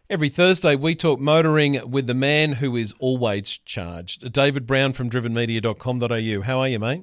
Every Thursday, we talk motoring with the man who is always charged. David Brown from drivenmedia.com.au. How are you, mate?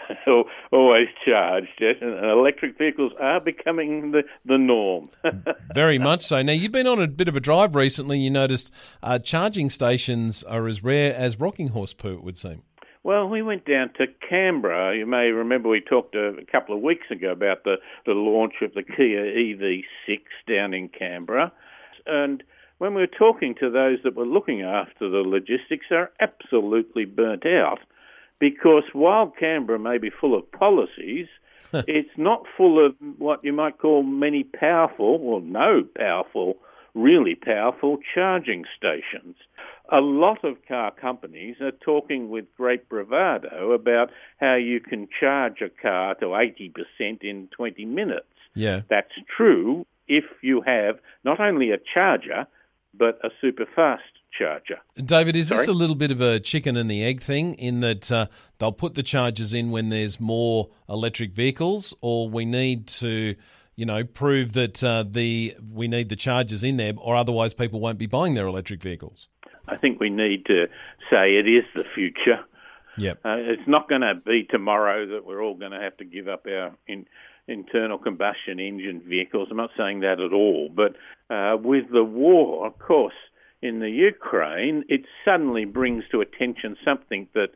Always charged, yes. And electric vehicles are becoming the norm. Very much so. Now, you've been on a bit of a drive recently. You noticed charging stations are as rare as rocking horse poo, it would seem. Well, we went down to Canberra. You may remember we talked a couple of weeks ago about the launch of the Kia EV6 down in Canberra. And when we were talking to those that were looking after the logistics, they're absolutely burnt out because while Canberra may be full of policies, it's not full of what you might call many powerful, or no powerful, really powerful charging stations. A lot of car companies are talking with great bravado about how you can charge a car to 80% in 20 minutes. Yeah. That's true if you have not only a charger, but a super fast charger. David, is this a little bit of a chicken and the egg thing in that they'll put the chargers in when there's more electric vehicles, or we need to, prove that we need the chargers in there, or otherwise people won't be buying their electric vehicles? I think we need to say it is the future. Yep. It's not going to be tomorrow that we're all going to have to give up our internal combustion engine vehicles. I'm not saying that at all. But with the war, of course, in the Ukraine, it suddenly brings to attention something that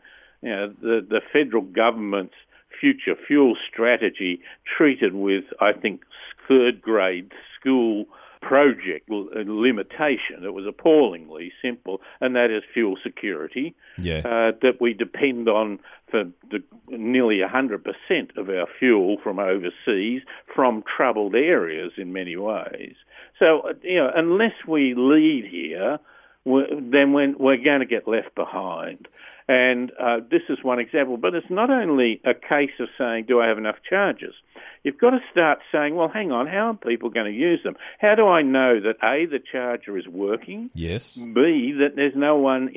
the federal government's future fuel strategy treated with, I think, third-grade school project limitation. It was appallingly simple, and that is fuel security, that we depend on for nearly 100% of our fuel from overseas, from troubled areas in many ways. So, unless we lead here, then we're going to get left behind. And this is one example. But it's not only a case of saying, do I have enough chargers? You've got to start saying, well, hang on, how are people going to use them? How do I know that, A, the charger is working? Yes. B, that there's no one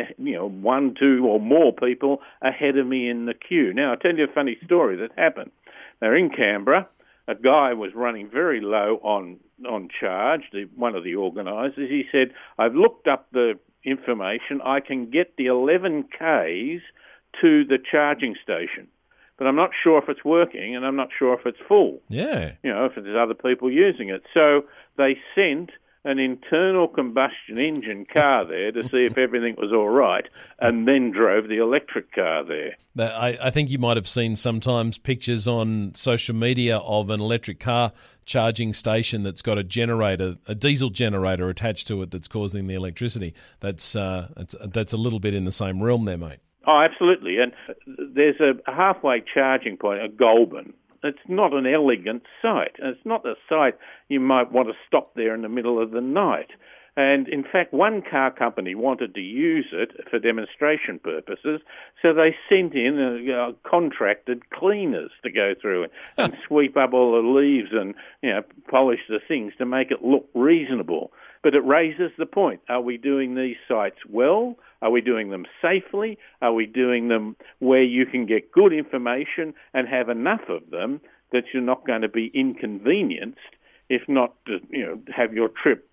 one, two, or more people ahead of me in the queue. Now, I'll tell you a funny story that happened. They're in Canberra. A guy was running very low on charge, one of the organisers. He said, I've looked up the information. I can get the 11 Ks to the charging station, but I'm not sure if it's working, and I'm not sure if it's full. Yeah. If there's other people using it. So they sent an internal combustion engine car there to see if everything was all right, and then drove the electric car there. I think you might have seen sometimes pictures on social media of an electric car charging station that's got a generator, a diesel generator attached to it that's causing the electricity. That's a little bit in the same realm there, mate. Oh, absolutely. And there's a halfway charging point at Goulburn. It's not an elegant site. It's not a site you might want to stop there in the middle of the night. And in fact, one car company wanted to use it for demonstration purposes, so they sent in contracted cleaners to go through it and sweep up all the leaves and polish the things to make it look reasonable. But it raises the point, are we doing these sites well? Are we doing them safely? Are we doing them where you can get good information and have enough of them that you're not going to be inconvenienced, if not to have your trip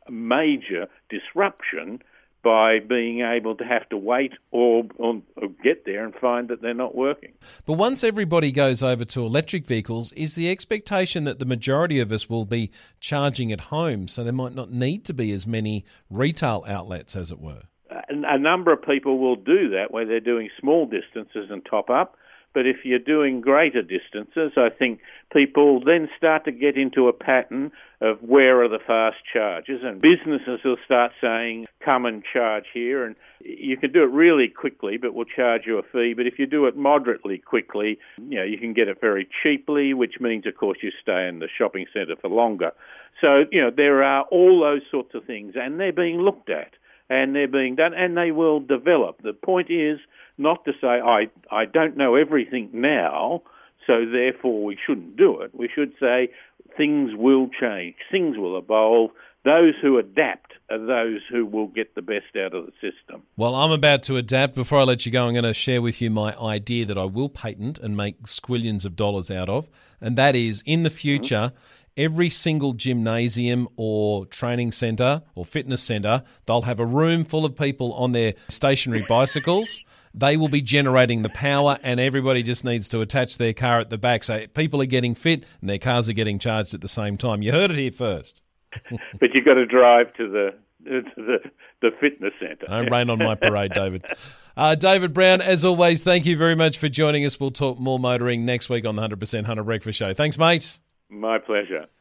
major disruption by being able to have to wait or get there and find that they're not working. But once everybody goes over to electric vehicles, is the expectation that the majority of us will be charging at home, so there might not need to be as many retail outlets, as it were? A number of people will do that where they're doing small distances and top up. But if you're doing greater distances, I think people then start to get into a pattern of where are the fast chargers, and businesses will start saying, come and charge here, and you can do it really quickly, but we'll charge you a fee. But if you do it moderately quickly, you can get it very cheaply, which means, of course, you stay in the shopping centre for longer. So, there are all those sorts of things, and they're being looked at, and they're being done, and they will develop. The point is not to say, I don't know everything now, so therefore we shouldn't do it. We should say things will change, things will evolve. Those who adapt are those who will get the best out of the system. Well, I'm about to adapt. Before I let you go, I'm going to share with you my idea that I will patent and make squillions of dollars out of, and that is, in the future, every single gymnasium or training centre or fitness centre, they'll have a room full of people on their stationary bicycles. They will be generating the power, and everybody just needs to attach their car at the back. So people are getting fit and their cars are getting charged at the same time. You heard it here first. But you've got to drive to the fitness centre. Don't rain on my parade, David. David Brown, as always, thank you very much for joining us. We'll talk more motoring next week on the 100% Hunter Breakfast Show. Thanks, mate. My pleasure.